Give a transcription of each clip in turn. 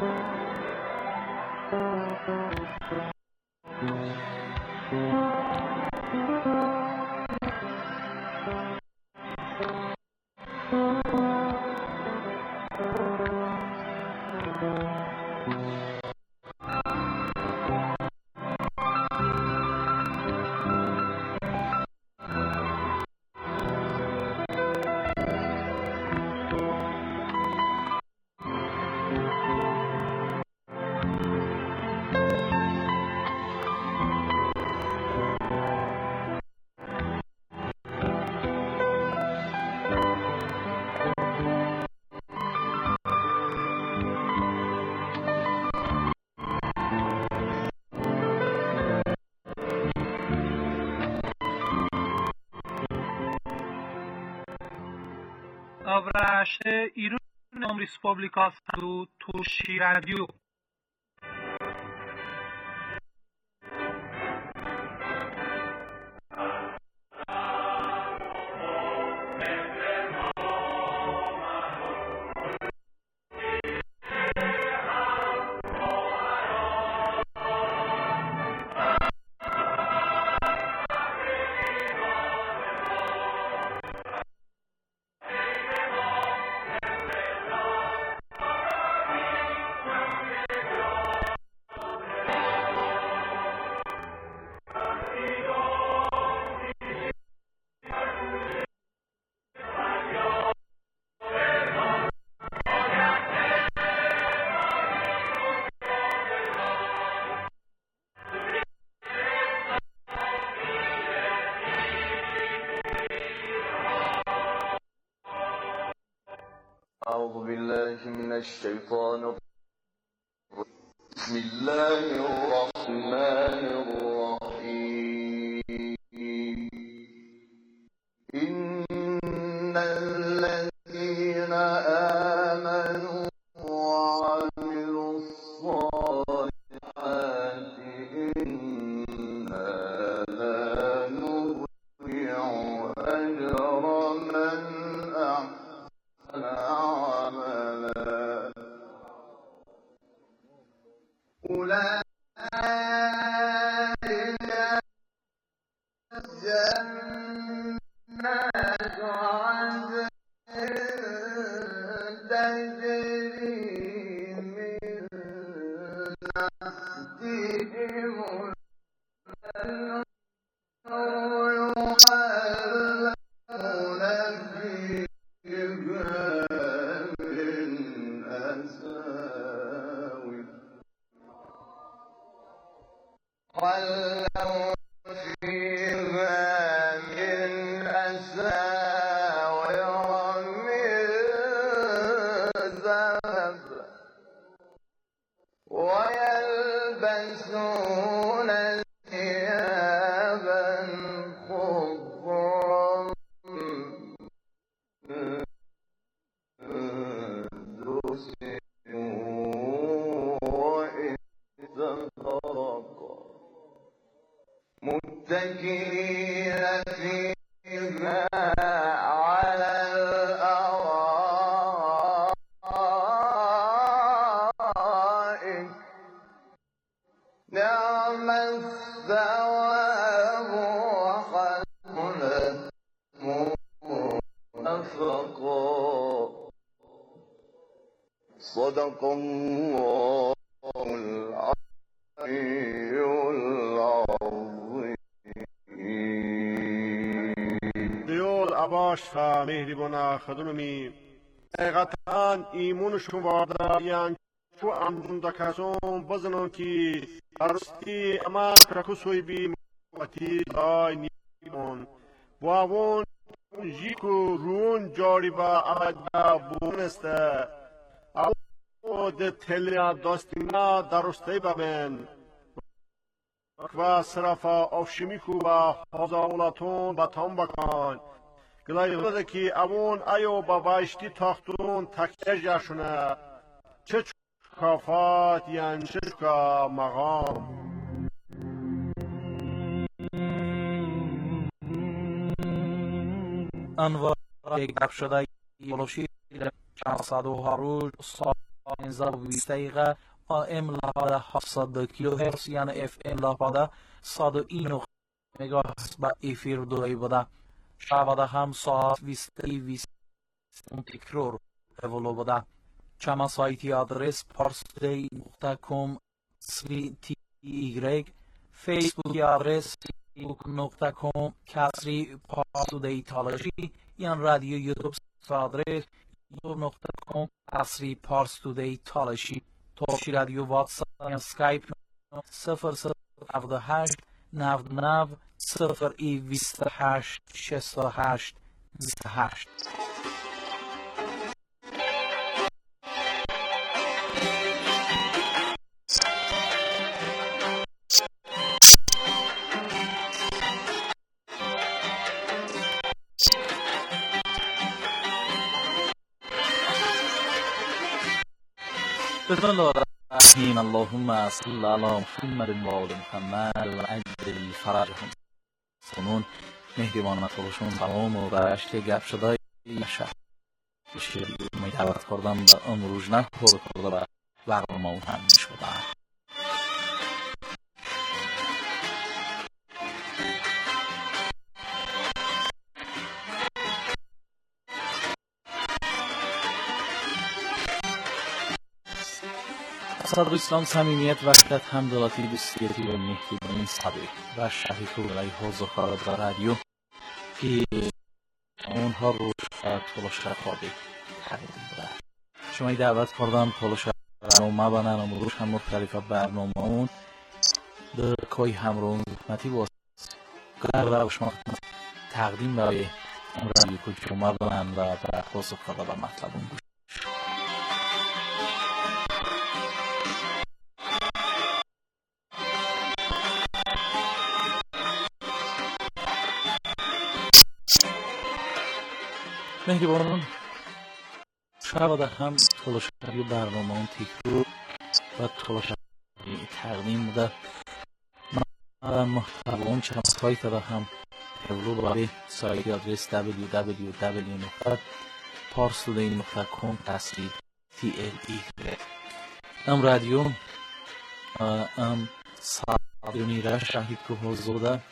Avraște Irun Respublika Sadu Turşi Radyo. أعوذ بالله من الشيطان الرجيم. بسم الله الرحمن الرحيم. إن الذين آمنوا وعملوا الصالحات إنا لا نضيع أجر من أحسن عملا. أولئك جنات عدن تجري من تحتهم الأنهار يحلون فيها من أساور حلوا فيها من أساور من ذهب ويلبسون ثيابا خضرا من سندس واستبرق متكئين فيها على الأرائك نعم الثواب وحسنت مرفقا. صدق الله العلي العظيم. دیول عباش و مهربان خدممی حقیقتا ایمونشون واردارین چو اندون دکسون بزنون که ارستی اما کرکسوی بی موتی دای نیمون واون جیکو رون جاری با عبدا بونسته او ده تلیا داستینا درسته ببین و صرفا افشمیکو و حضاولاتون بطان بکن گلای غده که اوون ایو با بایشتی تاختون تکیجشونه چه کافات یعنی چه که مقام انوار یک گپ شده بلوشی چند صد و هروج 15-20 دقیقه AM لپاده 700 کیلوهرتز یعنی FM لپاده 101 مگاهرتز به افیر دوری بوده. شباده هم ساعت 20 تکرار اولو بوده. چما سایتی آدرس parstoday.com/ty، فیسبوکی آدرس facebook.com/parstoday یعنی رادیو یوتیوب آدرس youtube.com/parstoday توشی رادیو واتساپ یا سکایپ 0078 99 028 68 28. بسم الله الرحمن اللهم صل على محمد و آل محمد و عجل فرجهم. سنون مهربان مطلوبشون تمام و برشت گپ شده شهر بشه دعوت کردم به امروز نه خود کرده به برنامه اون هم می شده. صدر اسلام صمیمیت وحدت همدلاتی دوستیتی و مهربانی صبری و شهیدی علیه حوض خارج و رادیو که اونها رو طولش خواهی تقدیم بوده. شما دعوت کردم طولش برنامه بنام روش هم مختلف برنامه اون در کوی همرون زحمتی باست و شما تقدیم برای رادیو که شما بنام و برخواست خواهد به مطلب اون مهربانان شباده هم طولشوی برنامه اون تکرار و طولشوی تقدیم بوده. من محتوا اون چند سایت را هم اولو برای سایت آدرس www.parstoday.com/TLE ام رادیو ام صادرونی را شهید که حضور ده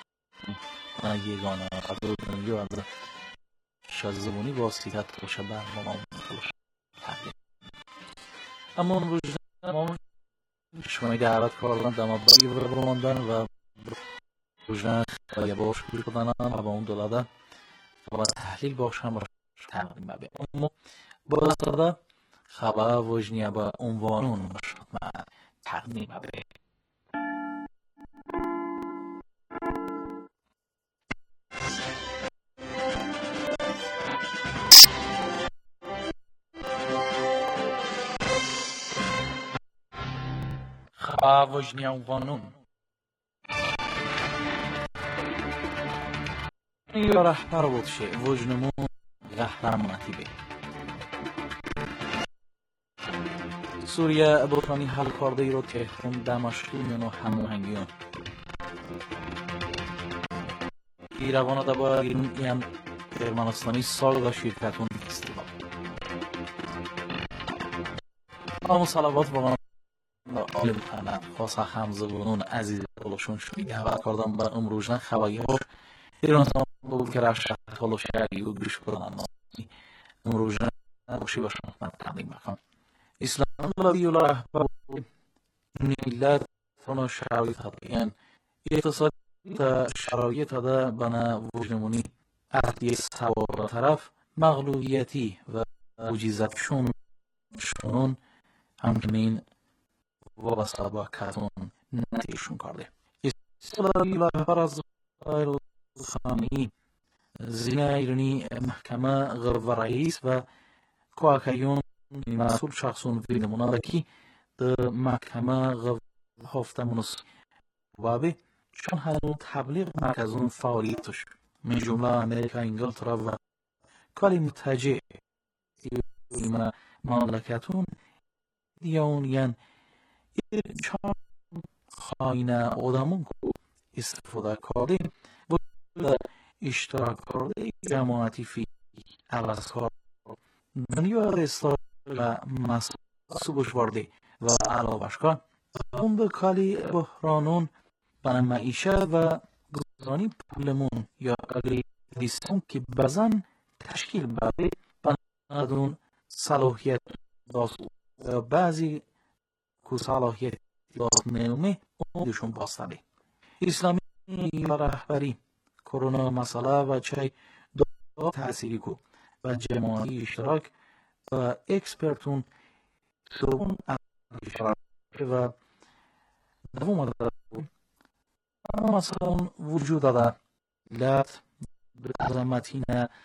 یگانه قدر دنیا از شازمونی واسطه توشه برنامه توشه تقدیم. اما امروز شما دعوت کردن دم بایی برماندن و روزنه خیلی باش بیر کردن و با اون دولاده و تحلیل باش هم تقدیم ببین. اما با دسته خبر وجنیه با عنوانون شما تقدیم ببین. وجنی عنوانون یا رهبر بود شه وجنمون رهبر منطیبه سوریه بطرانی حل کرده ای رو تهران دمشقیون و هماهنگیون ایروان دا با ایران ارمنستانی سال و شرکتون فستیوال اما صلوات واقعا آل محمد خاصه حمزه بونون عزیز بلوشون شدی دعوت کردم با امروزن خواهی ها ایران بود که رفت شهر شهری و گوش کنم امروزن باشی باشم من تقدیم بکنم اسلام بلدی و رهبر ملت فنا شرایط هدیان اقتصادی شرایط هده بنا وجنمونی عهدی سوار طرف مغلوبیتی و وجیزت شونون همچنین وابسته با کتون نتیشون کرده. اسلامی رهبر از خانی زین ایرانی محکمه غرب رئیس و کواکیون مسئول شخصون ویدمونه که در محکمه غرب هفته منصف بابی چون هنو تبلیغ مرکزون فعالیتش من جمله امریکا انگلترا و کلی متجه مملکتون دیونین چون خاینه آدمون که استفاده کرده و اشتراک کرده جماعتی فی عوض کار دنیا رسال و مسئول سوبش وارده و علاوه‌اش اون به کالی بحرانون بنا معیشه و گزارانی پولمون یا اگریسیون که بزن تشکیل بده بنادون صلاحیت داست و بعضی که صلاحیت داست نیومه اونشون باستده اسلامی یا رهبری کرونا مسئله و چای دو تأثیری کو و جماعی اشتراک و اکسپرتون سون اشتراک و دوم داره مثلا وجود داره لات عظمتین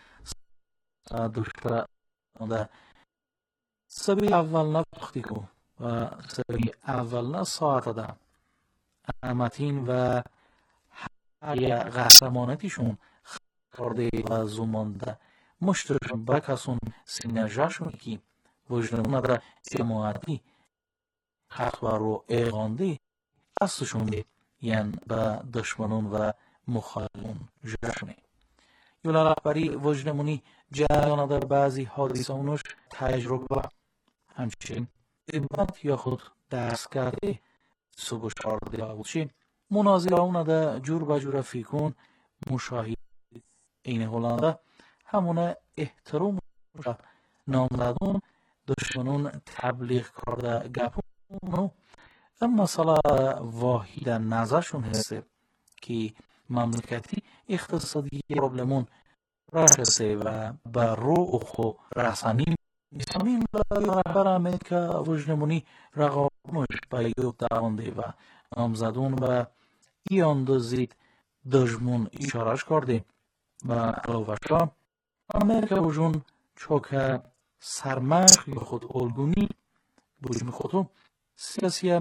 دشتر ده سبی اول نفختی کو و سبی اول نه ساعت ده عظمتین و هر قهرمانتیشون خورده و زمانده مشترشون بکسون سینرژاشون که وجدون نداره جماعتی حق رو اغانده قصدشون ده یعنی به دشمنون و مخالفون جشنه یولا رهبری وجدمونی جریان در بعضی حادثانش تجربه همچنین عبادت یا خود دست کرده سبش آرده باشی مناظره اون ده جور بجور فیکون مشاهد این هلنده همونه احترام نامدادون دشمنون تبلیغ کرده گپونو اما مسئله واحد نظرشون هسته که مملکتی اقتصادی پروبلمون رسه و بر رو خو رسانی میسامین رهبر امریکا وجنمونی رقابتش به یوب دوانده و نامزدون و ای اندازید دشمن اشارش کرده و علاوه‌اش امریکا وجون چوک سرمشق یا خود الگونی بوجم خودو سیاسی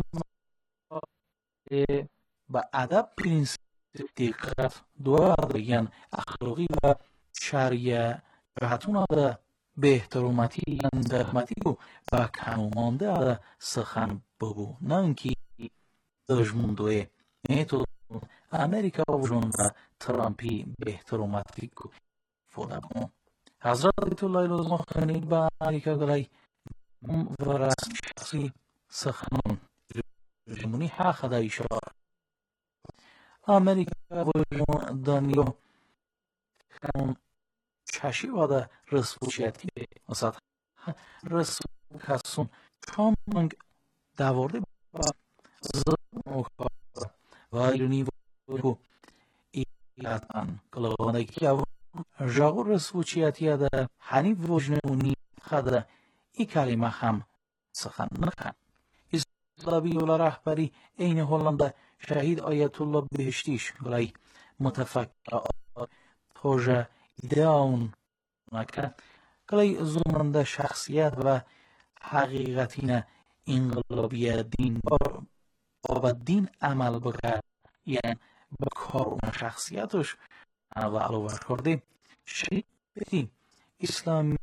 با ادب پرینسیپ دقت دوار یعنی اخلاقی و شرعیه جهتون ده به احترامتی یعنی دقمتی و با کنومانده ده سخن بگو نه اینکه دشمن دوه میتود امریکا وجون و ترامپی به احترامتی کو فوده بگو حضرت آیت الله لازم خانید با امریکا گلای و رسم شخصی سخنون جمهوری حق ده اشاره امریکا وجون دانیو کنون چشی واده رسوچیتی مثلا رسو کسون چامنگ دوارده با زمان و ایرونی و ایران کلاغانه که جاغور رسوچیتی ده هنی وجنونی خده ای کلمه هم سخن نکن اسلامی ولا رهبری این هلنده شهید آیت الله بهشتیش گلای متفکر توجه ایدئاون نکن گلای زمانده شخصیت و حقیقتین انقلابی دین با دین عمل بکرد یعنی با کار و شخصیتش و علاوه کرده شهید بدیم اسلامی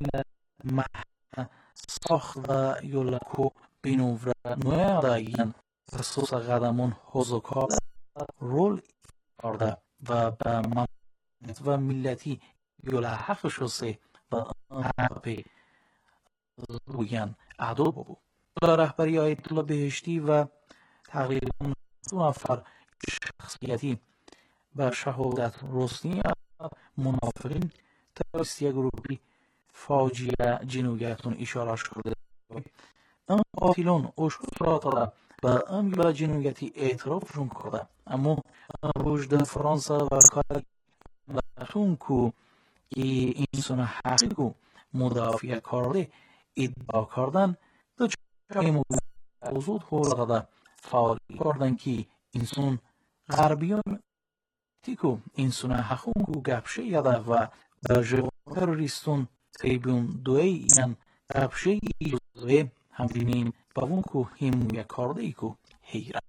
ساخت و یولکو بینوور نوع دایین خصوص قدمون حضوکار رول کرده و به مملکت و ملتی یولا حق شسته و حق بوین عدو ببو رهبری آیت الله بهشتی و تقریبا 2 نفر شخصیتی و شهادت رسنی منافقین تروریستی گروهی فاجعه جنویتون اشاره شده ام قاتلون اشکال را داده و ام یولا جنویتی اعترافشون کرده اما وجود فرانسه و کاری لاتون کو اینسان حقی کو مدافع کرده ادعا کردن دو چه موضوع حول داده فعالی کردن که اینسان غربیان تیکو اینسان حقون کو گپشه یاده و برجه تروریستون تیبون دوی این گپشه ایزوه همدینین با اون کو همویه کرده ای کو حیرت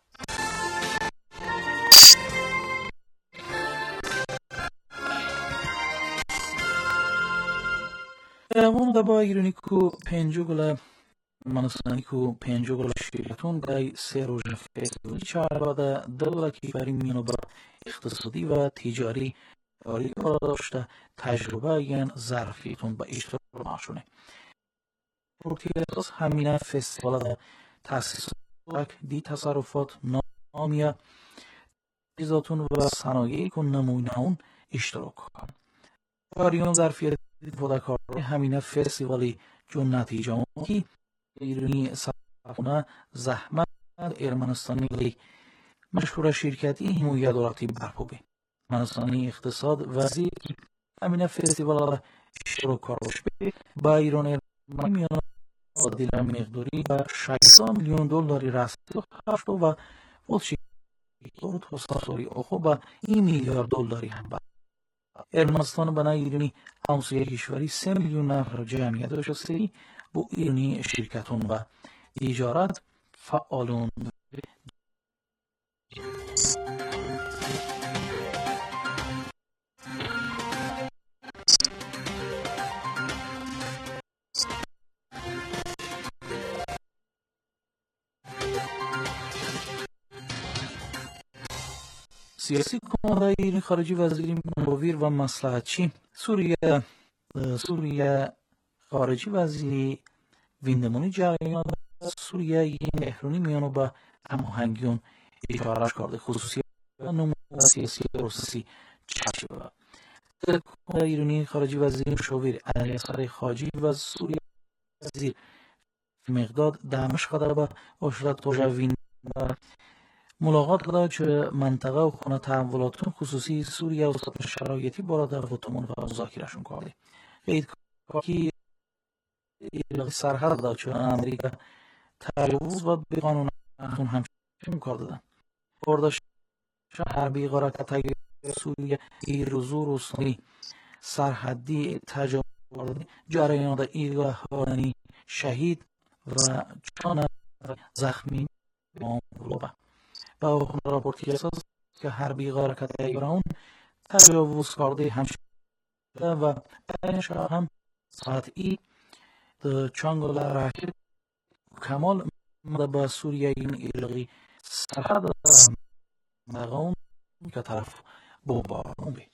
اون دا با ایرانی کو 5 گل مناسانی کو 5 گل شیرتون دای 3 روز فستیوالی چهارباده دولت کیفری میانو با اقتصادی و تجاری کاری داشته تجربه یعنی ظرفیتون با اشتراک نشونه پورتی اساس همین فستیوال تاسیس دی تصرفات نامیا چیزاتون و صنایعی که نمونهون اشتراک کنن. کاریون ظرفیت پودکار همین فستیوالی جون نتیجه که ایرانی سرخونه زحمت ارمنستانی لی مشهور شرکتی حمایت دولتی برپا به ارمنستانی اقتصاد وزیر همین فستیوال اشتراک کارش به با ایران ارمنی میان دیل مقداری و 600 میلیون دلاری رسید و ولشی تصوری آخو با این میلیارد دلاری هم با ارمنستان بنای ایرانی همسایه کشوری 3 میلیون نفر جمعیت داشته با ایرانی شرکتون و تجارت فعالون. سیاسی کمانده ایرانی خارجی وزیر مرویر و مصلحتچی سوریه خارجی وزیری ویندمونی جریان سوریه این احرونی میانو با هماهنگیون اشارهش کرده خصوصی نمو سیاسی روسی چشی با کمانده ایرانی خارجی وزیر مشاور علی اصغر خاجی و سوریه وزیر مقداد دمشق قدر با اشارت وجوین ملاقات کرده که منطقه و خانه تحولاتون خصوصی سوریه و شرایطی برادر خودمون و مذاکرهشون کرده. قید که سرحد داد که امریکا تجاوز و به قانون همچنین کار دادن. برداشت حربی غارت سوریه ایروزو روسانی سرحدی تجاوز جریان دا ایرانی شهید و چند زخمی مغلوبه. با اون راپورتی اساس که حربی غارت ایران تجاوز کرده همشده و پنج هم ساعتی چانگل راکت کمال با سوریه این ایرقی سرحد مقام که طرف بمباران بید.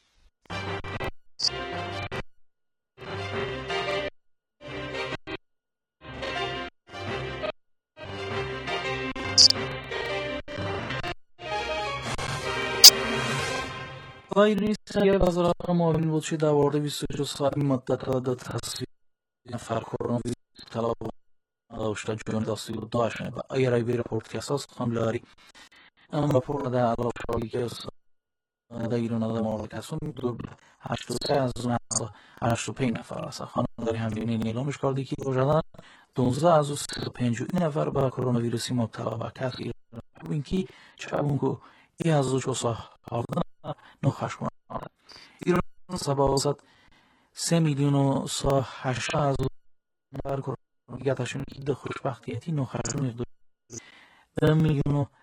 ایرانی سریع وزارت معاون بود که در مورد 24 ساعت مدت داد تصویر نفر کرونا ویروس طلب داشته جون دستی و داشته و ایرانی به رپورتی اساس خانلاری اما رپورت در علاوه شایی که در ایران در مورد کسون 83 از 85 نفر است. خانلاری همچنین اعلامش کرده که روزانه 12 از 35 نفر به کرونا ویروسی مبتلا و کس ایران اینکه چابونکو ای از 2 سال نخواهش کنند. ایران سبازد 3 میلیون و 8 از نفر کرونا که ده خوشبختیتی نخواهش مقدار 2 میلیون و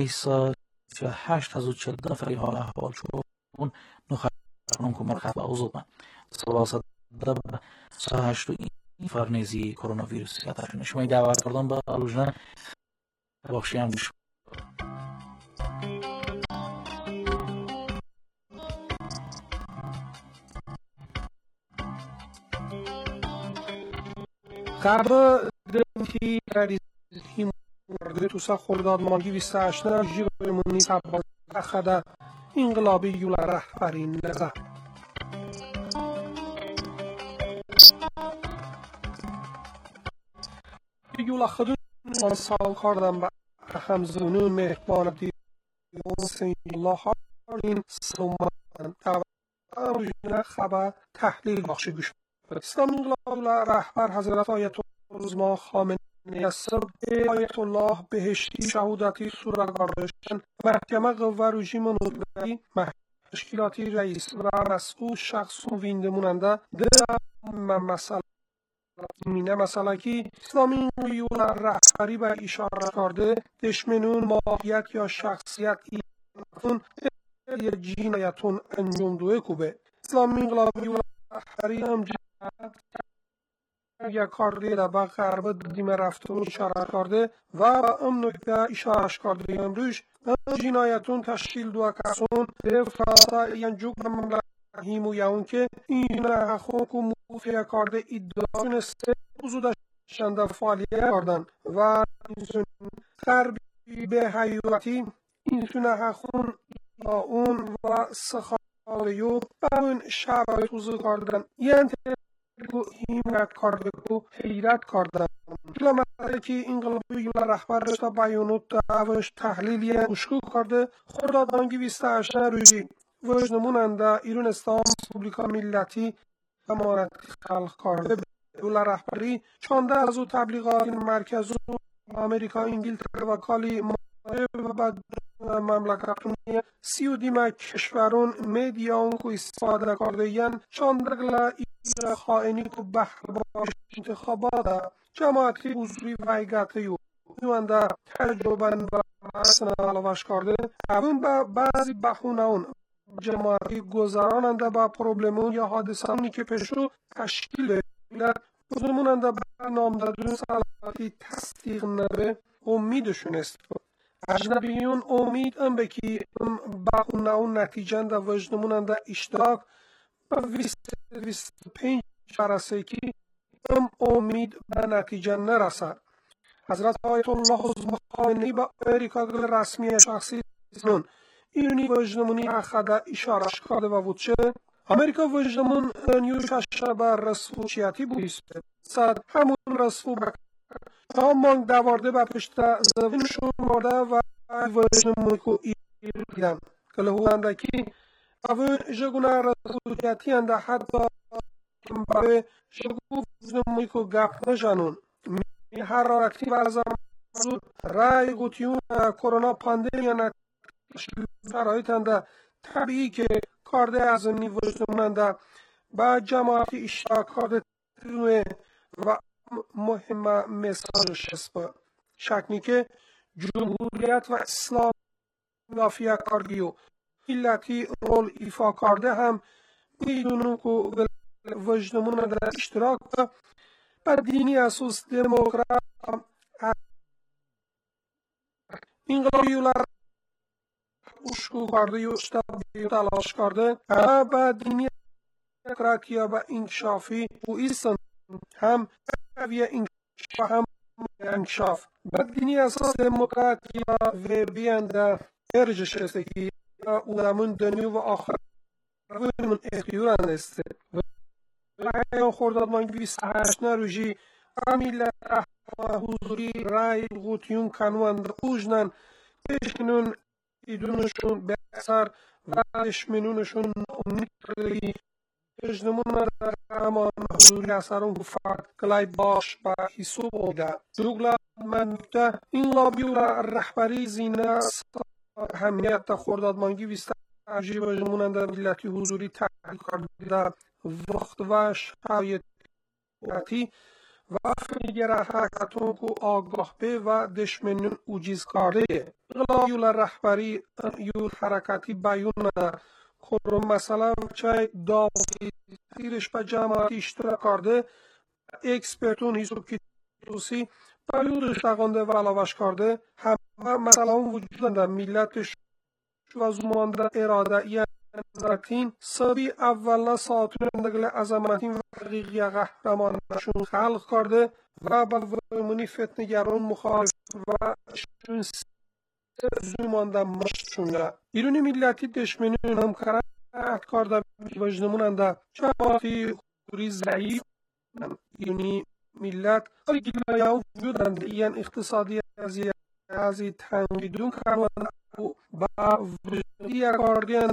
8 از 40 نفری حال احوال چون نخواهش کنند که مرخص با اوضاع من سبازد 8 فرنزی کرونا ویروس کتاشون شما دعوت کردن با روزنه بخشی هم گوش قبل دمتی ریزی مرده توسا خرداد مانگی 28 جیبمونی سباز اخده انقلابی یولا رهبری نزد یولا خدون سال کردم با همزونون مهبان دیون سین الله این سلومان روزنه خبر تحلیل بخشی گوش اسلام انقلاب رهبر حضرت آیت العظما خامنه‌ای یسر آیت الله بهشتی شهودتی سورگاردشتن محکمه قوه رژیم نوبری تشکیلاتی رئیس و مسئول شخص و ویندموننده مسئله که اسلامی رهبری به اشاره کرده دشمنون ماهیت یا شخصیت ایتون جینایتون انجام دوه کوبه اسلامی انقلابی رهبری هم یک کاری را به غرب دیم رفتن اشاره کرده و ام نکته اشاره کرده امروز جنایتون تشکیل دو کسون فرانسه ینجوک مملکت هیمو یاون که این حقوق موفیه کرده ادعا نسته وجود شنده فعالیت کردن و اینسون غربی به حیواتی اینسون حقون یا اون و سخالیو و اون شرایط وضع کردن یعنی کو حمایت کرده کو حیرت کردن مثلا که انقلابی رهبر رشته بیانات اوش تحلیلی مشکوک کرده خردادانگی 28 روزی وجنموننده ایران اسلام ریپوبلیکا ملتی امانت خلق کرده دولت رهبری چانده از او تبلیغات مرکز آمریکا انگلترا و کالی و بعد مملکتون 32 کشورون میدیان کو استفاده کرده یعنی چاندگلا خائنی کو بحر باش انتخابات جماعتی حضوری ویگتی و نوانده تجربه و اصلا علاوش کرده اون با بعضی بحونه اون جماعتی گذراننده با پروبلمون یا حادثانی که پیشو تشکیل در بزرموننده برنامدادون سلاتی تصدیق نبه امیدشون است اجنبیون امید هم بکی بحونه اون نتیجه در وجدموننده اشتراک و 25 برسه که هم امید به نتیجه نرسد حضرت آیت الله خامنه‌ای با امریکا رسمی شخصی سنون ایرانی وجدمونی اخده اشاره کرده و بود چه امریکا وجدمون نیوشش بر رسوچیتی بویست صد همون رسو بکر همان دوارده به پشت زوینشون ماده و وجدمونی که ایران کله هونده که اوه جگونه رسوچیتی انده حتی برای جگو وجدمونی که گپ نجانون حرارتی برزم رای گوتیون کرونا پاندمی شرایط انده طبیعی که کارده از نیوزموننده با جماعتی اشتراک کرده و مهم مساجش است شکنی که جمهوریت و اسلام مافیا کارگی و ملتی رول ایفا کرده هم میدونم که وجدموننده اشتراک و دینی اساس دموکرات انقلابی اشکو کرده و اشتباهی تلاش کرده و دینی دموکراتیا و انکشافی و ایستان هم قویه انکشاف هم انکشاف و دینی اساس دموکراتیا و بیانده ارجش است که اونمون دنیا و آخر من اختیارند است و خرداد مانگی 28 روزی ملت حضوری رای غوتیون کنوند اوجنن بشنون ایدونشون به اثر و دشمنونشون امید کردی اجنمون در امان حضوری اثرون گفت کلای باش و حسوب اوده دوگلا من ده این لابی و رهبری زینه همیت خرداد مانگی 28 روزی اجنمون در ملتی حضوری تحلیل کرده وقت و شرایطی و فیگر حرکتون که آگاه به و دشمنون اوجیز کرده غلایول رهبری یول حرکتی بیون کرم مثلا چای داوی تیرش به جماعتی اشتراک کرده اکسپرتون حساب کتوسی بیودش تقانده و علاوش کرده همه مثلا وجود در ملتش و زمانده اراده یعنی نظرتین سبی اولا ساعتون اندگل عظمتین و حقیقی قهرمانشون خلق کرده و با ویمونی فتنگران مخالف و شون زمانده مشتشونده ایرانی ملتی دشمنی هم کرد کرده وجنموننده جماعتی خوری ضعیف ایرانی ملت ولی گلایه وجودند این اقتصادی از تنقیدون کردن با وجودی کاردین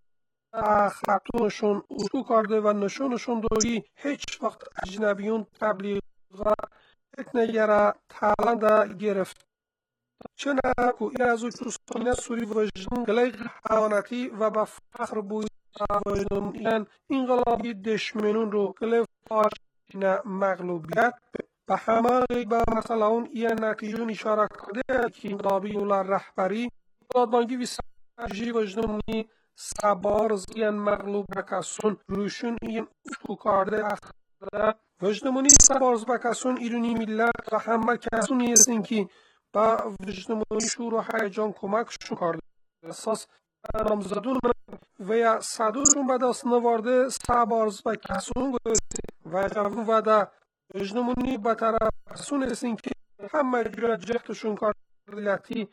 خطونشون اشکو کرده و نشونشون دوری هیچ وقت اجنبیون تبلیغا اتنگره تالنده گرفت چه نکو این از او چوستانه سوری وجدن گلی قهوانتی و با فخر بوی وجدن این انقلابی دشمنون رو گلی فاشین مغلوبیت به همه با مثلا اون این نتیجون اشاره کرده که انقلابی اولار رهبری دادبانگی 28 وجدنی سبارز این مغلوب بکسون روشون این اشکو کرده اخده وجدمونی سبارز بکسون ایرانی ملت و همه کسونی هستین که با وجدمونی شور و حیجان کمکشون کرده اساس نامزدون و یا صدورشون به دست نوارده سبارز بکسون گوزده و جوون و دا وجدمونی به طرف سونستین که هم مجبور جهتشون کار دلتی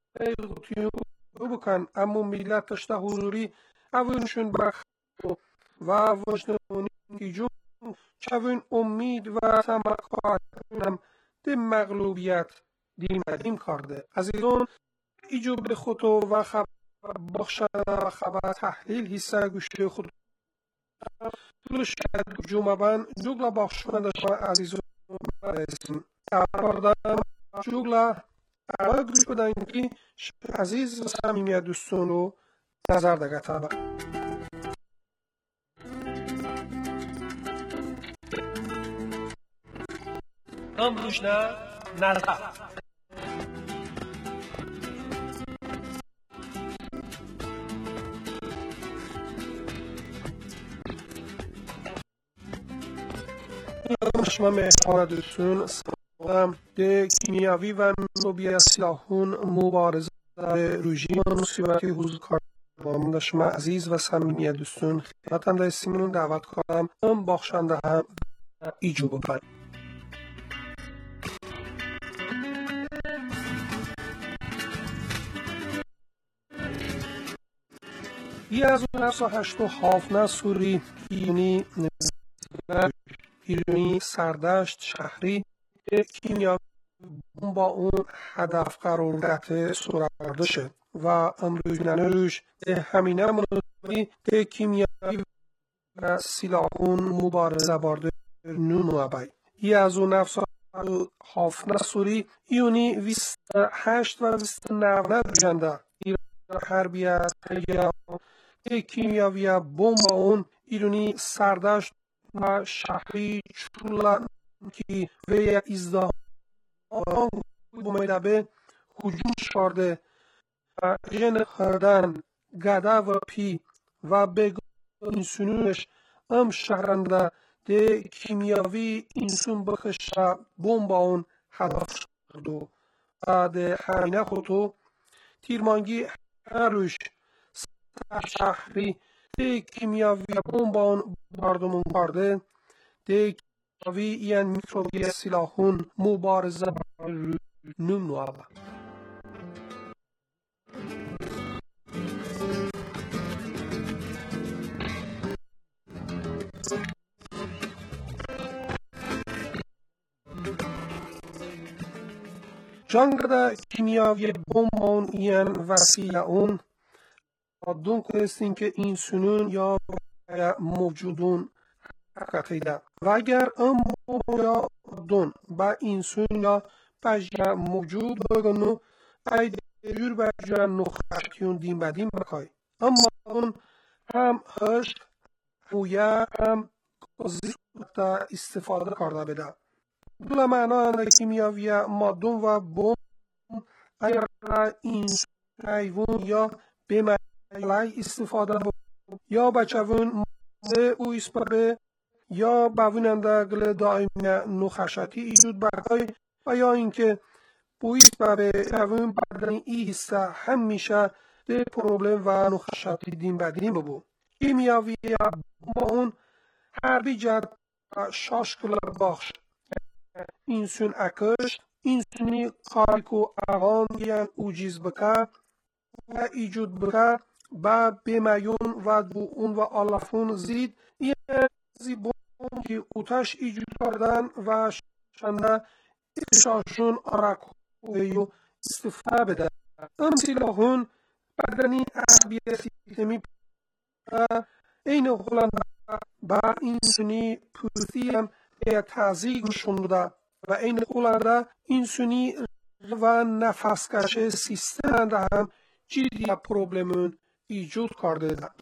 بکن اما ملت تشتا حضوری اونشون بخت و وجدانی جون چون امید و تمکارم ده مغلوبیت دیم کرده از ایران ایجوب به خودو و خبر بخشن و خبر تحلیل حصه گوشتی خود شاید جمعبان جوگلا بخشن داشتن عزیزون برسیم کاردم جوگلا اول گوش بدن که عزیز و صمیمی دوستان رو نظر دگه تبا امروز نه نظر شما مهمان دوستون سلام ده کیمیاوی و میکروبی سلاحون مبارزه در رژیم مصیبتی حضور کار شما عزیز و صمیمی دوستون خدمتتون در سیمون دعوت کنم بخشنده هم ایجو بکنم ای از اون افسا هشتو حافنه سوری ایرانی سردشت شهری کیمیاوی با اون هدف قرار داده سرارده شد و امروز روش همینه منوی کیمیاوی و سلاحون مبارزه بارده نونو بای ای از اون افسا حافنه سوری ایونی 28 و 29 بجنده حربی است کیمیاوی بمب اون ایرانی سردشت و شهری چولان که وی ازدهان بومیده هجوم شارده و جن خردن گده و پی و بگاه انسونونش شهرنده ده کیمیاوی انسون بخشه بمب اون هدف شد و ده همینه خودو تیرمانگی هر روش شهری ده کیمیاوی بمب اون مردمون کرده ده کیمیاوی این میکروبی سلاحون مبارزه نمو آبا جانگرده کیمیاوی بمب اون این وسیله اون دون کنستین که این سنون یا موجودون حقیقیده و اگر ام یا دون با این سن یا بجا موجود بگنو اید جور بجا نخشتیون دیم بدیم بکای اما اون هم هشت هویه هم کازیستا استفاده کرده بده دولا معنا انده کیمیاوی مادون و بوم اگر این حیوان یا به ملی استفاده بود یا بچه‌ون او اسپابه یا باوننده گل دائم نخشتی ایجود برای و یا اینکه بو اسپابه باون بدنی ای حصه همیشه ده پروبلم و نخشتی دیم بدین ببو کیمیاوی با اون حربی جد شاشکل بخش اینسون اکشت اینسونی کاریکو اغام گیان اوجیز بکه و ایجود بکه با بیمیون و بو اون و آلافون زید این زیبون که اوتش ایجود کردن و شنده اشاشون آرکویو استفاده بده ام سلاحون بدنی عربی سیستمی این هلنده با اینسونی پوثی هم تازیگ شنده و این هلنده اینسونی و نفسکش سیستم هم جدی پروبلمون ایجاد کرده ده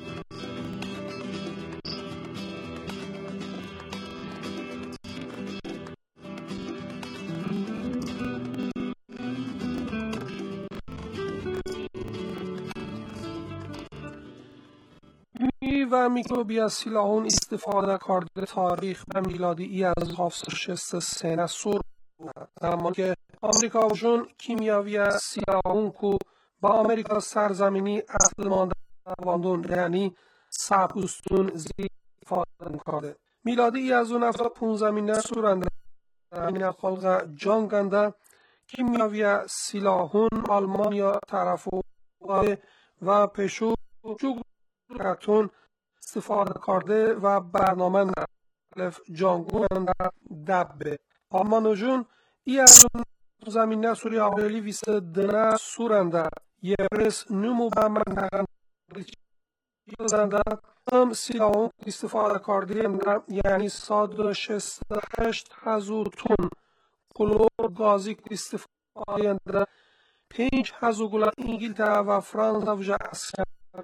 و میکروبی سلاحون استفاده کرده تاریخ و میلادی ای از 763 سور اما که آمریکا وشون کیمیاوی سلاحون کو با آمریکا سرزمینی اصل مانده واندون یعنی سبوستون زی استفاده کرده میلادی ای از اون افتا 15 سورنده این خلق جنگنده کیمیاوی سلاحون آلمانیا طرفو و پیشو جگراتون استفاده کرده و برنامه نلف جانگون دبه آلمانوژون ای از زمینه سوری آوریلی ویست دنه سورنده یه برس نمو به منطقه زنده هم سلاحون استفاده کرده یعنی 168,000 تن کلور گازی استفاده کرده 5,000 گله انگلترا و فرانسه و اسکر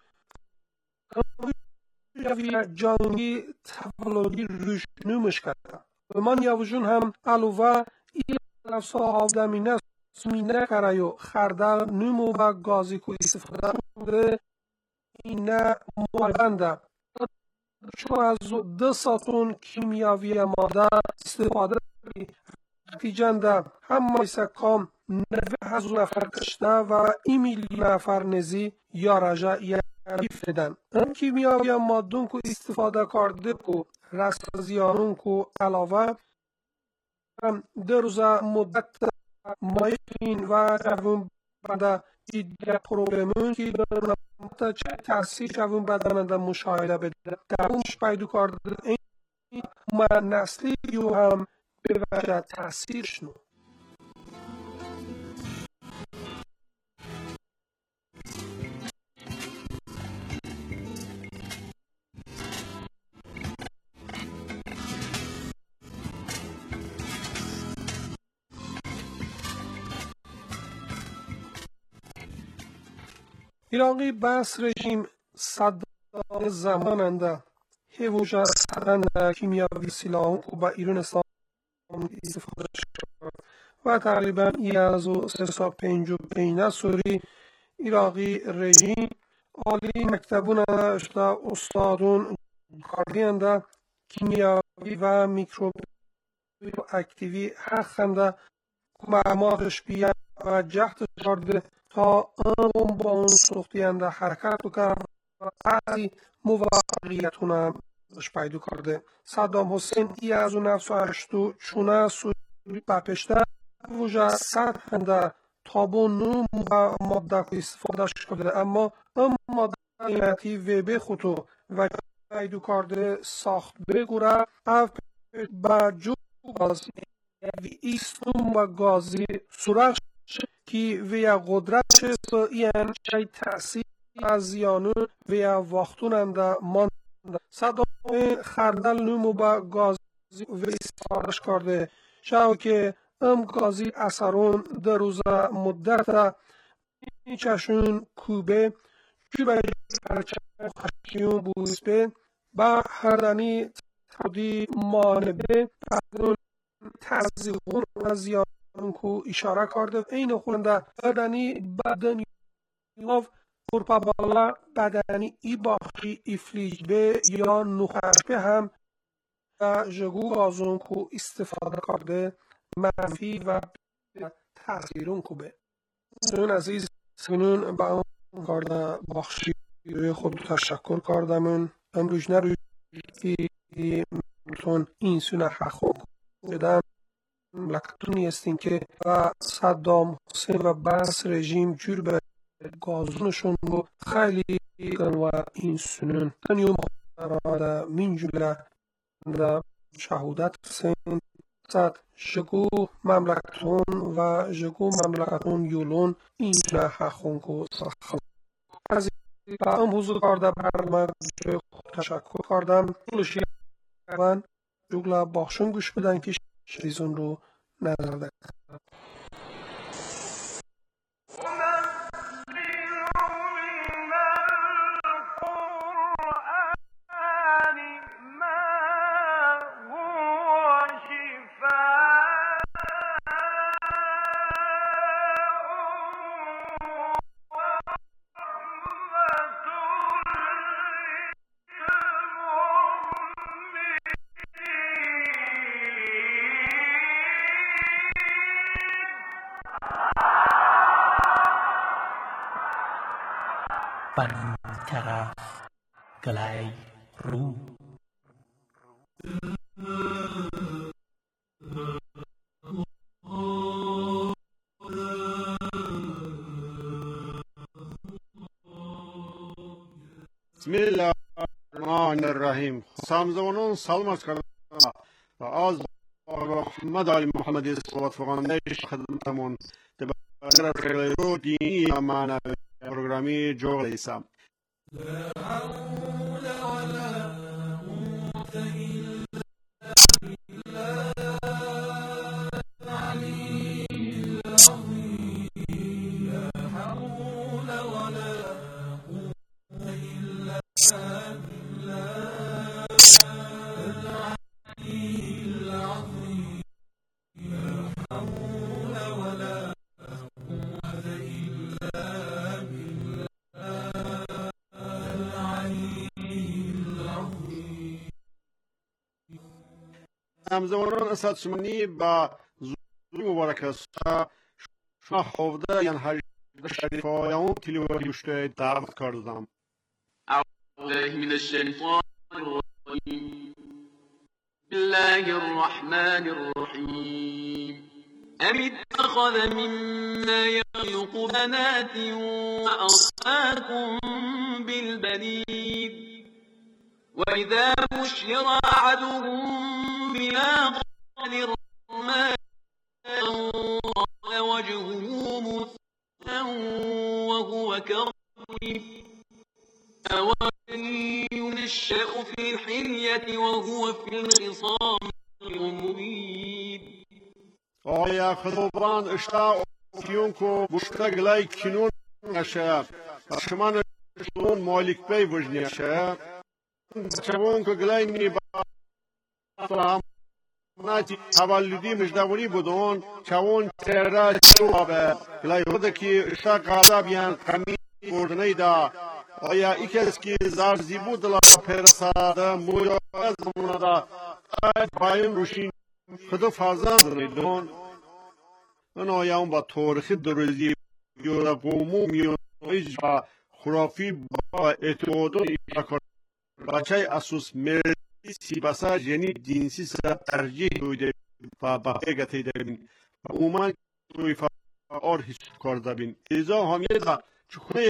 جنگی تولدی روشنومش کرده و من یاوجون هم علاوه ای صاحب زمینه سمینه کرایو خردل نمو و گازی که استفاده کرده اینه مالبنده چون از 200 تن کیمیاوی ماده استفاده نتیجنده هم مایسه کام 90,000 نفر کشته و 1 میلیون نفر نزی یا رجا یعنی فدن هم کیمیاوی مادون که استفاده کرده که رسازیانون که علاوه هم 2 روز مدت مایفین و جوون بنده دیگه پروبلمون که برنامه چه تحصیل جوون بدننده مشاهده بده درونش پیدا کرده این نسلی یو هم به وجه تحصیل شنو ایراقی بس رژیم صدام زماننده هیوژه سدن کیمیاوی سلاحون که با ایران اسلام استفاده شد و تقریبا ای از 355 سوری ایراقی رژیم عالی مکتبون اشته استادون کاردینده کیمیاوی و میکروبی و اکتیوی حقنده معمارش بیان و جهت کرده تا اون با اون سوختینده حرکت کرد و بعضی موفقیتون هم پیدا کرده صدام حسین ای از اون نفس و اشتو چونه سوری بپشته وجه سطحنده تابون و ماده که استفاده شده اما اون ماده قیمتی ویبه خودو و پیدا کرده ساخت بگوره او با جو گازی ایستون و گازی سرخ که ویا قدرت این چای تأثیر از زیانون ویا وقتوننده مانده صدام خردل نمو با گازی و استفادهش کرده شاو که ام گازی اثرون 2 روز مدت چشون کوبه جوبه پرچه خشیون بوزبه با هردنی تودی مانبه تزیقون و زیانون که اشاره کرده این خونده بدنی بدنی و پرپا بالا بدنی ای باقی افلیج به یا نخربه هم جگو گازون که استفاده کرده منفی و تغییرون که به سنون عزیز سنون با اون کارده بخشی روی خود تشکر کردمون امروز نروی که این سنون حقوق بدن مملکتونی هستین که و صدام حسین و بس رژیم جور به گازونشون رو خیلی و این سنون تنیوم خود من جمله در شهودت سن صد جگو مملکتون و جگو مملکتون یولون این حقون که سخل از این حضور کرده برمه تشکر کردم جلوشی من جگله باخشون گوش بدن که شریزون رو نظر ده بنی طرف گلای رو بسم الله الرحمن الرحیم. سامزونون سلامت کردم و از محمد علی محمدی صلوات فرمایش خدمتمون در رو دینی و معنوی پروگرامی جوړ ایسام. همزمانان اساتشمانی با زوری مبارک است شما حوضه یعنی حجد شریف آیان تلیوری بشته دعوت کردم. أعوذ من الشيطان الرجيم. بسم الله الرحمن الرحيم. أم اتخذ مما يخلق بنات وأصفاكم بالبنين وإذا بشر أحدهم بما قال الرحمن وجهه مسودا وهو كظيم أومن ينشأ في الحلية وهو في الخصام مبين. آیا خداوند اشتاق کیون کو بشتگلای کنون نشه شما نشون مالک پی وجنی شه چون که گلای نی با ناتی تولدی مجدوری بودن چون ترا چوبه گلای خود کی اشتاق غضب یان کمی بردنی دا آیا ایکس کی زار زیبو دلا پرساده مولا زمونه دا بایم روشین خدا فرزند ریدون من آیام با تاریخ دروزی یا قومو میانویج و خرافی با اعتقاد و بچه اساس مردی سیباسا جنی دینسی سر ترجیح دویده و با پیگتی داریم و اومان تویفا آر هیچ کرده بین ایزا همیه دا چخونه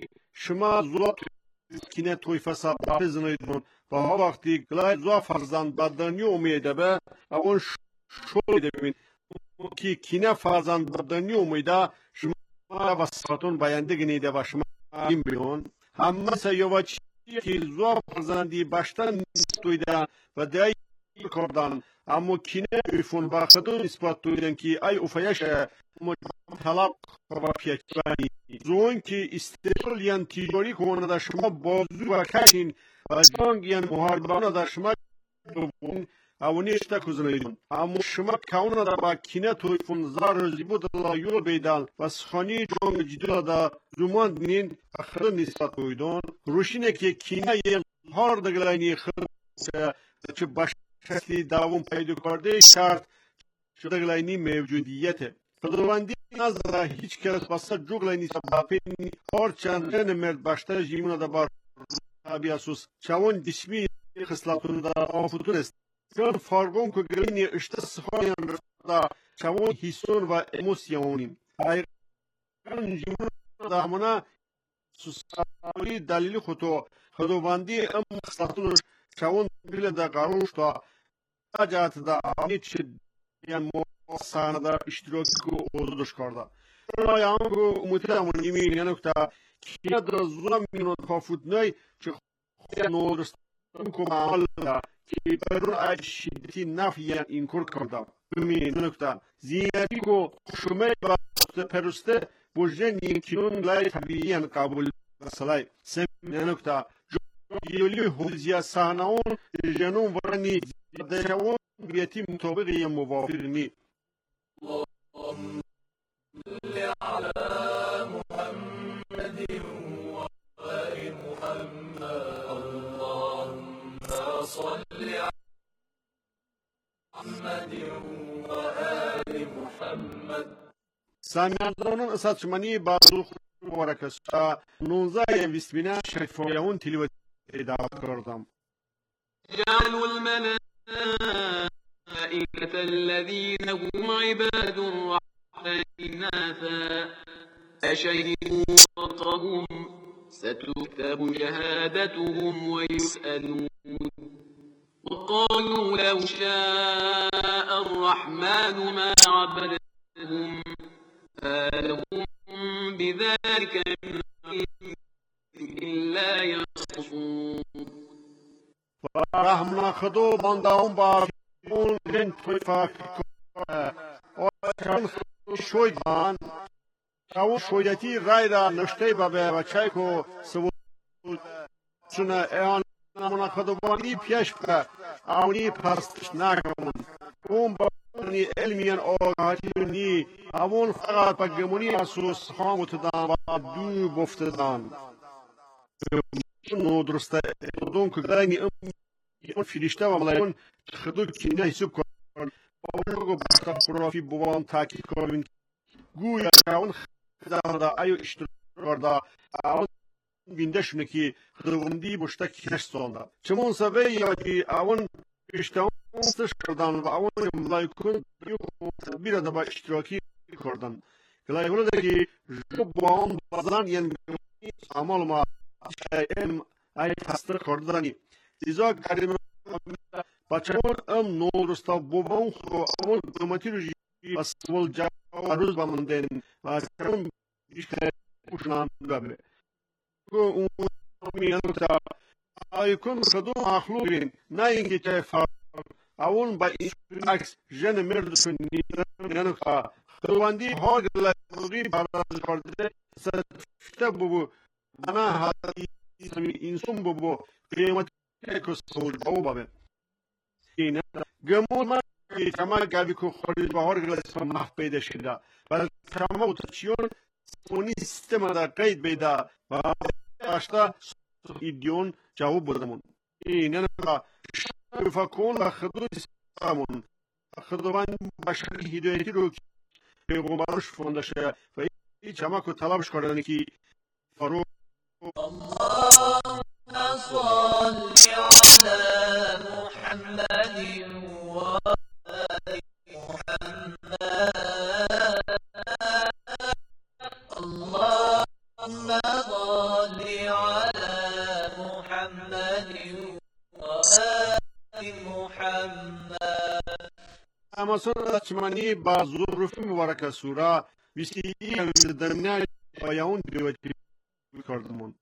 شما زولات کینه تویفا سابقه زنیدون و ها وقتی گلای زوا فرزند بدنی امیده به و اون شویده بین که کینه فرزند بدنی امیده شما و صفتون باینده گنیده و شما این بیون همه سیواچی که زوا فرزندی باشتن نیستویده و دایی کردن اما کینه ایفون با خودون اثبات دویدن که ای افایش طلاق و پیچانی زون که استقلال یان تجاری کنه در شما بازو و کشین و جنگ یان محاربانه در شما دوون اونیشتا کزنیدون اما شما کونه در با کینه تویفون زار زیبو دلا یول بیدال و سخانی جنگ جدول دا زمان دنین اخر نسبت دویدون روشینه که کینه یه هار دگلانی خود چه باشتی داوم پیدا کرده شرط شده گلانی موجودیته خداوندی نظر هیچ کس بسته جوگلانی سبابینی هر چند رن مرد باشتر جیمون دا بار بیاسوس چون دشمی خصلتون دا آفتون است چون فارگون که گلانی اشته سخانیان دا چون حسون و اموسیونیم ایران جیمون دا همونا سوساوی دلیل خداوندی ام خصلتون چون بیل دا قروش دا اجات دا آنی چه یان سانه دا اشتراکی کو اوزدش کرده. رایان کو متأمل ایمین یعنی که کیا در زوام می‌نود کافود نی چه خیلی نورستان کو معامله که برای اشیدتی نفیان این کار کرده. می‌نود که زیادی کو شما پرسته بوجن یکیون لای طبیعیان قبول مسئله. می‌نود که جولی هوزیا سانهون جنون ورنی دشوان بیاتی مطابقی موافق نی. اللهم صل على محمد وآل محمد اللهم صل على محمد وآل محمد سامیانان اساتشمانی بازو مبارک است 19 ویسمینه شریفایون تلیوت دعوت کردم. جعلوا الملائكة الذين هم عباد الرحمن إناثا أشهدوا خلقهم ستكتب شهادتهم ويسألون وقالوا لو شاء الرحمن ما عبدتهم فلهم بذلك من إلا يصفون رحمنا خدو بنداون با اون فاک و شویدان او شویدتی رای را نشته به بچه کو سو چون ایان نمونه خدوانی پیش به اونی پرستش نگمون اون با علمیان آگاهی نی اون فقط با گمونی اساس خاموت دان و دو بفتدان نو درسته دون که گرانی اون فیلیشته و ملایون خدو کنی حساب کن اون با خرافی بوان تاکید کنیم گویا اون خدا ایو اشتراک دا اون بینده شونه که خداوندی باشته کنش سالده چمون سبه یا که اون اشتهان کردن و اون ملایکون بیره دا با اشتراکی کردن گلایونه ده که جو با اون بازن ین عمال ما ای پستر کردنی دیزا کریم بچه اون نورستا بوبا اون خو اون قیمتی رو جی اسول جا روز با من دین و کرون بیشتر پوشنان گبه اون میان تا ایکون خدوم اخلوقین نه اینکه چه فرق اون با این عکس جن مردشون نیرن که خدواندی ها گلایی باراز کرده سفته ببو بنا هایی انسان ببو قیمت کسول باو بابه اینه گمون من کما گوی که خورید بهار گلایی محف پیدا شده و کما اتچیون اونی سیستم در قید بیده و اشتا ایدیون جواب بودمون اینه نگاه فکون و خدو سیستمون خدوان بشری هدایتی رو که پیغمبرش فونده شه و این چما که طلبش کردن که فرو اللهم صل على محمد وآل محمد اللهم صل على محمد وآل محمد اما سورة چمانی با ظروفی مبارک سوره بیستی دمینه آیون دیوتی کردمون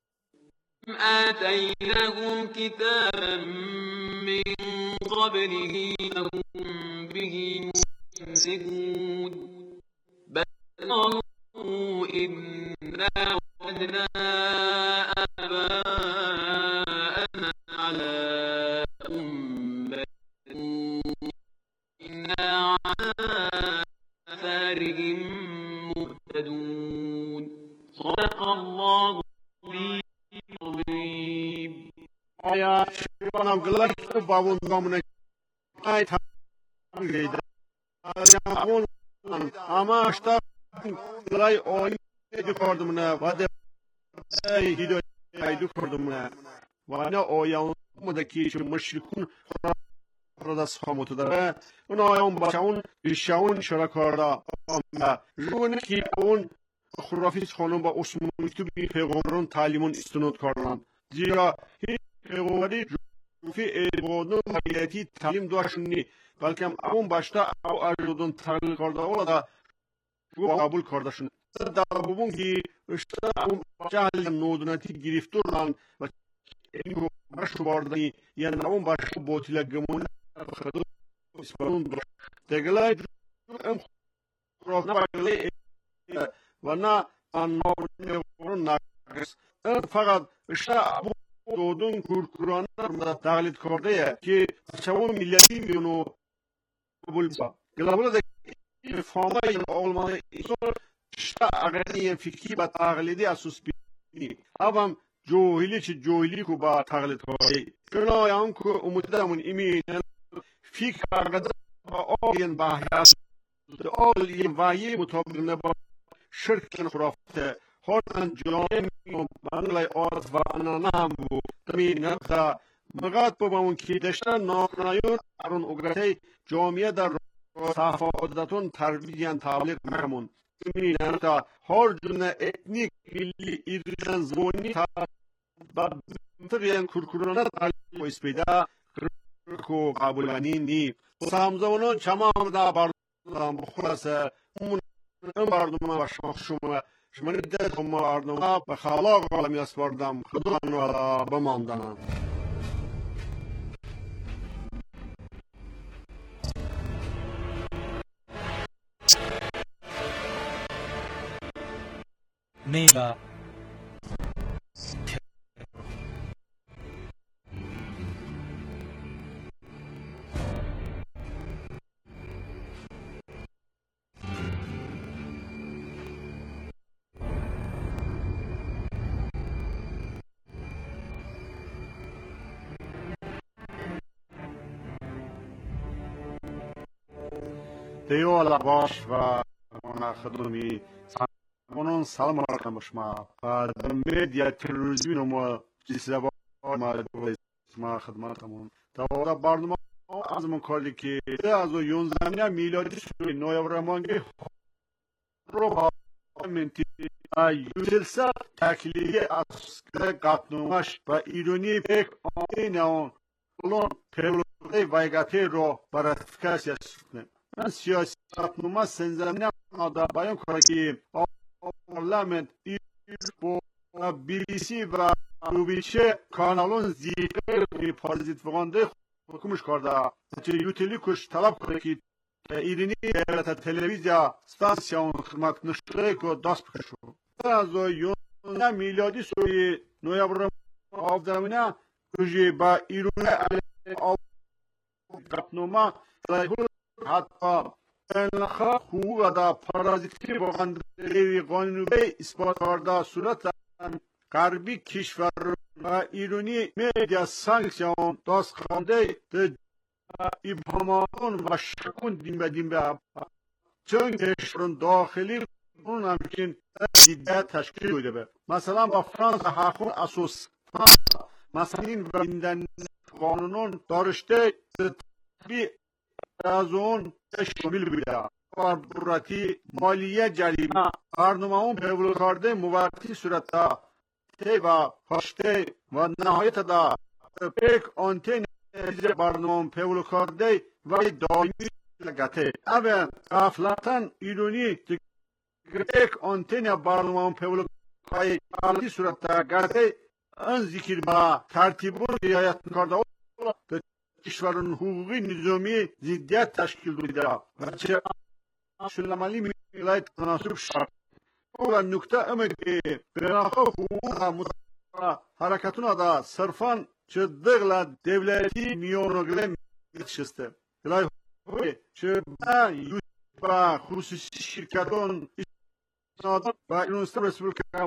آتيناهم كتابا من قبله فهم به يمسكون بل قالوا إنا وجدنا آباءنا على أمة إنا على آثارهم مهتدون صدق الله العظيم آیا شبانم گلک باون دامنه ای تاگیده آیا اون اما اشتا گلای آیی دو کردمونه و ده هیدو ایدو کردمونه و نه آیا مدکی چون مشرکون را دست خاموتو داره اون آیا اون بچه اون بیشون شرا کرده جون که اون خرافی خانم با عثمانی تو بی پیغمبران تعلیمون استناد کردن زیرا هیچ پیغمبری جوفی ایدوادن ملیتی تعلیم داشتن نی بلکه اون باشتا او اجدادن تعلیم کرده و دا قبول کرده شن در ببون که اشتا اون جهل نودناتی گرفتورن و این باشو باردنی یعنی اون باشو باطیل گمون خدو اسپرون داشت دگلای ام خراف نباگلی و نه آنها نگرس فقط اشتا دودون کورکورانه را تقلید کرده که چون ملیتی میونو قبول با گلابلا ده فامای آلمان ایسور اشتا اغنی فکری با تقلیدی اساس بینی اوام جوهلی چه جوهلی که با تقلید کرده چون هم که امتدامون ایمین فکر اغنی با آین باحیات آین وایی مطابق نبا شرک خرافته هران جامعه بانگلای آرد و انانام بود تمین نبدا مغاد بابون که دشتن ناکنایون ارون اگرهی جامعه در صحفه عدتون تربیتیان تابلیغ نکمون می‌بینم تا هر جونه etnik milli İran zoni ta منطقه کورکورانه تعلیق اسپیدا کو قابلانی نی سامزونون چمام دا باردم بخلاصه اون باردم و شما ندیدم باردم به خلاق عالمی اسپاردم خودم و بماندم نیلا دیو لباش و من خدمی اونون سلام علیکم بشما و مدیا تلویزیون ما جیسه با ما خدمتمون تا برنامه از من کاری که از 11 میلادی شروع نوامبر رو با منتی یوتلسا تکلیه از قطنومش و ایرانی یک آنین اون پلوی وایگاتی رو براتفکاسی سکنه من سیاسی قطنومه سنزمینه آده بایم کاری که پارلمنت و بیلیسی و روبیچه کانالون زیده پارزیت وگانده حکومش کرده چه یوتیلی کش طلب کرده که ایرانی دولت تلویزیا ستانسیون خدمت نشده که دست بکشو از 11 میلادی سوی نوامبر آفدامینه کجی با ایرانی قطنومه حتی انخا خوب دا پارازیتی وگانده قانونی اثبات کرده صورت غربی کشور و ایرانی مدیا سانکسیون دست خانده ابهامات و شکون دیم به چون کشورن داخلی اون همچنین دیده تشکیل بوده به مثلا با فرانس حقوق اساس مثلا این ویندن قانونون دارشته بی از اون شامل بوده بربراتی مالیه جریمه برنامه اون پیول کرده موقتی صورت و هاشته و نهایت دا یک آنتن برنامه پیول کرده و دائمی لگته اوه افلاتن ایرانی یک آنتن برنامه پیول کرده صورت گرده ان ذکر با ترتیبون رعایت کرده کشورن حقوقی نظامی ضدیت تشکیل داده و چه شلمالی میلایت تناسب شد و نکته امه که برناخه حقوق حرکتون دا صرفا چه دغل دولتی میونگله میشسته گلای چه با خصوصی شرکتون و ایرانستان رسپولیکا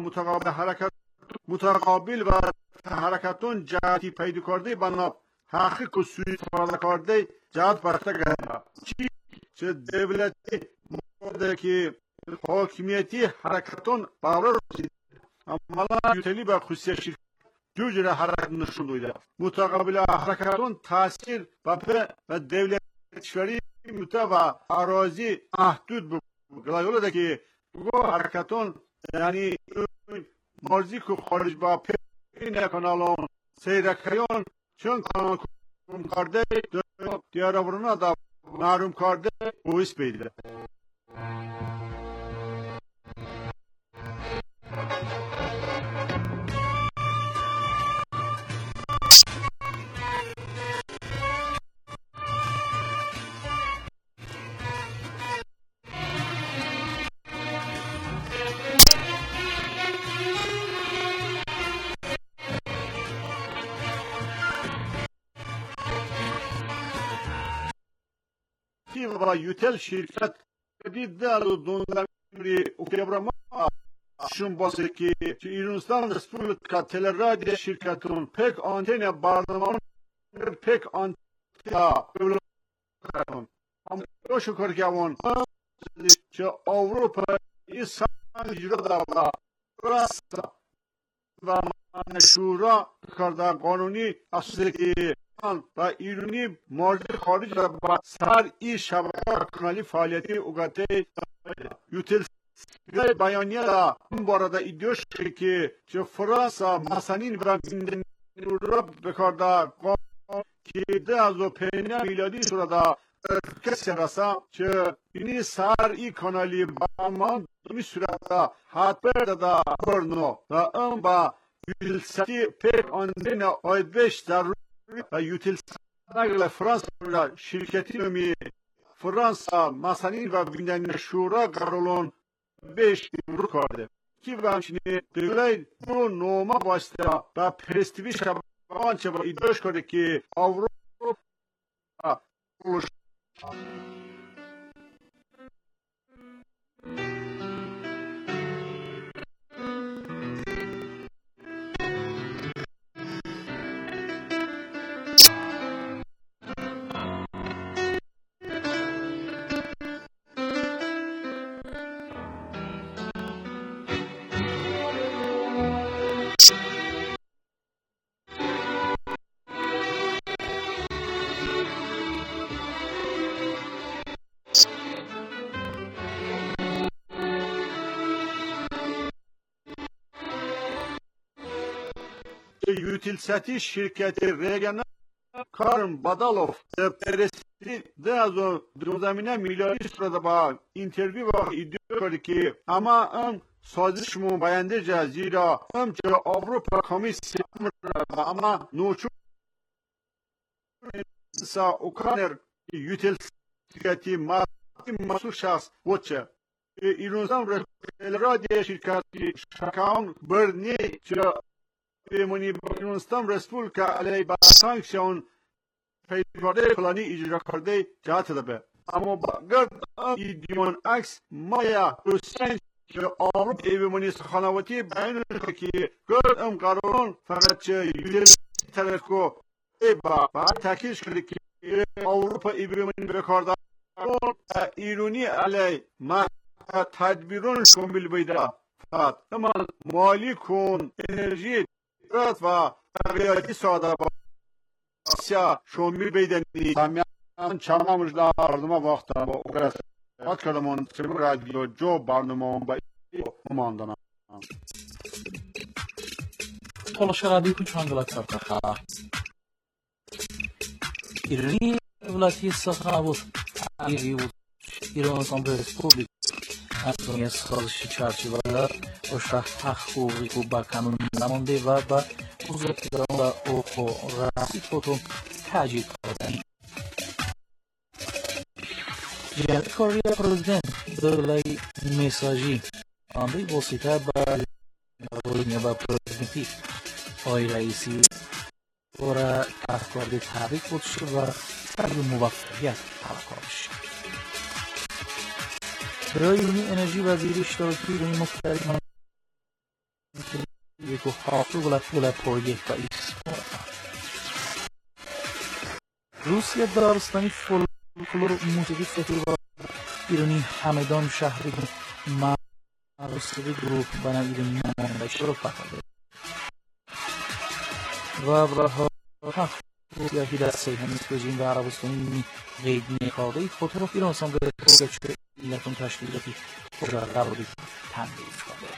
متقابل و حرکتون جهتی پیدا کرده بنا حقی که سوی استفاده کرده جهت برخته گرده چه دولتی مورده که حاکمیتی حرکتون باور رسید اما یوتلی به خصوصی شرکت جوجر حرکت نشون دویده متقابل حرکتون تاثیر و دولت کشوری و اراضی محدود بود گلایوله ده که حرکتون یعنی مرزی که خارج با پین کانالون سیرکیون چون کانال کرده دیارورنا دا معلوم کرده بویس بیده و یوتل شرکت دیده دونلری اکتبر شون باشه که ایرانستان رسپولیکا تلرادی شرکتون پک آنتن برنامه پک آنتن هم شکر که اون چه اروپا ایسان جدا دارد راست و شورا کرده قانونی اصلی که و ایرانی مورد خارج و سر ای شبکه کانالی فعالیتی اوگاته یوتل بیانیه را این بارده ایدیوش که فرانسا مسنین برای را بکارده که 2005 میلادی شده کسی رسا که اینی سر ای کانالی با ما می صورت حد برده برنو و ام با یوتیلساتی پیک آندین آیدوش ضروری و یوتیلساتی نگل فرانسا شرکتی نمی فرانسا مسنین و بیندن شورا گرولون بیش رو کرده که به همچنین دولای دو نوما باسته و پرستیوی شبان چه با ایدوش کرده که اروپا یوتیلساتی شرکت ریگن کارم بادالوف پرستی در زمینه میلیاردی شده با اینترویو و ایدیو کرده که اما ام سازشمون باینده جا زیرا ام چه اروپا کمیسیون اما نوچون سا اوکانر یوتیلساتی مسئول شخص بوچه ایرونزم رادیو شرکتی شکاون برنی چه منی بیرونستان رسپولیکا علی با سانکسیون پیگرده فلانی اجرا کرده جهت دبه اما با گرد ایدیون عکس مایا روسین که آروپ ایومونی سخانواتی بیان که گرد ام قرارون فقط چه یویل ترکو با تاکید کرده که آروپ ایومونی بکارده ایرونی علی ما تدبیرون شامل بیده فقط اما مالی کن انرژی و تغییراتی ساده با آسیا شومی بیدنی سامیان چمامش داردما وقتا با اگرس بات کردمون سبب رادیو جو برنامه با ماندنا Tolaşa radyo kucağındalar tartaha. İri evlati sahabut. İran Respublik. Antonia sazişi çerçeveler o şah hukuku ba kanun namonde ve ba uzaklarında o rasi foto tacik kardن. Koriya prezident دلای mesajı andı واسطه با روی با prezidenti آقای رئیسی برای افکار تبریک بود شد و برای موفقیت تبریک شد. برای ایرانی انرژی وزیر اشتراکی روی مختلف یک و حاضر ولد پروژه و ایستان روسیه دارستانی فولکلور موسیقی فستیوال ایرانی همدان شهری موسیقی گروه و نوید نمایش رو فقط و برای روسیه دسته همیست رژیم و عربستانی قید نکاده فوتوگراف ایران سامبل پروژه ایلتون تشکیلاتی خود را قراری تنبیه کرده.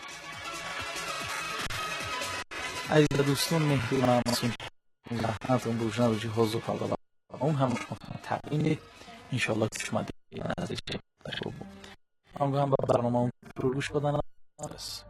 عزیز دوستان مهدی و نامسون زحمتون بروشن رو جهاز و کارده و اون هم تقیینه انشاءالله که شما دیگه نزدیک خوب بود. هم با برنامه اون پروش بدن نرس.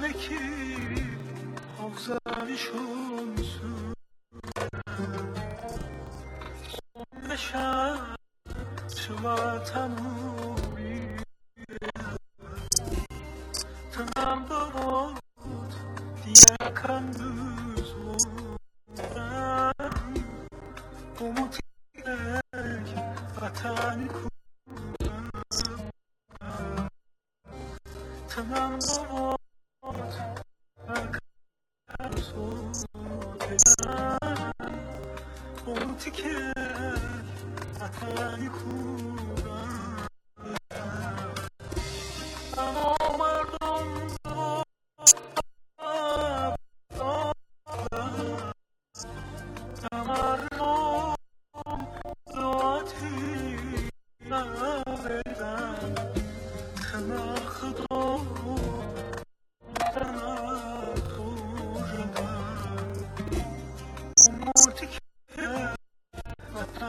همه کی آغزنشون سو بشن شما تمومی تنم بود دیگه کن دوزون umuti vatani kunam tamam bot akarso umuti vatani kunam